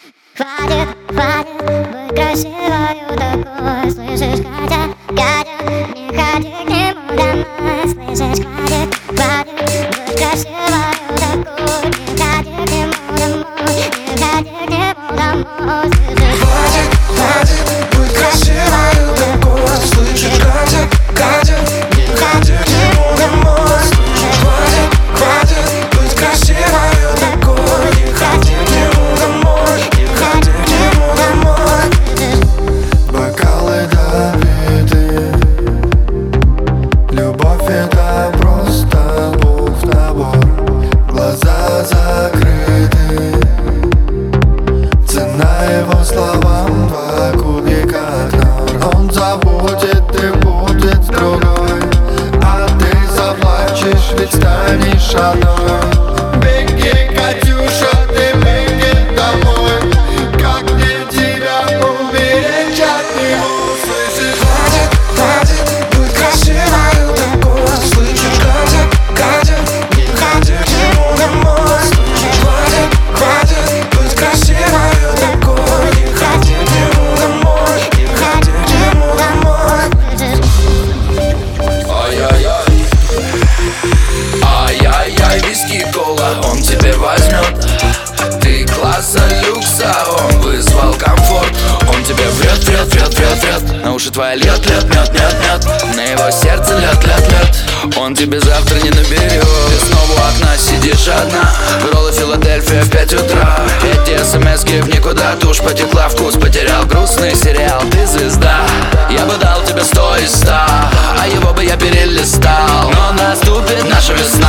Хватит, хватит быть красивою такой. Слышишь, Катя, Катя, не ходи к нему домой. Слышишь, хватит, хватит быть красивою такой. Не ходи к нему домой, не ходи к нему домой. Хватит, хватит быть красивою такой. Слышишь, Катя, Катя, не ходи к нему домой. Слышишь, хватит, хватит быть красивою такой. Не ходи к нему домой, не ходи к нему домой. Бокалы допиты, любовь это просто бог набор. Глаза закрыты, цена его словам два кубика нор. Он забудет и будет с другой, а ты заплачешь, ведь станешь одной. Беги, Катюша, ты беги домой. Как мне тебя уберечь от него? Слышишь, хватит, хватит быть красивою такой. Слышишь, Катя, Катя, не ходи к нему домой. Слышишь, хватит, хватит быть красивою такой. Не ходи к нему домой, не ходи к нему домой. Ай-яй-яй, ай-яй-яй, виски, кола, он тебе возьмет. Ты класса люкса, он вызвал комфорт. Он тебе врет, врет, врет, врет, врет. На уши твои льет, льет, мед, мед, мед. На его сердце лед, лед, лед. Он тебе завтра не наберет. Ты снова у окна сидишь одна. Роллы Филадельфия в 5 утра. Эти смски в никуда, тушь потекла, вкус потерял. Грустный сериал, ты звезда. Я бы дал тебе 100 из 100, а его бы я перелистал. Но наступит наша весна.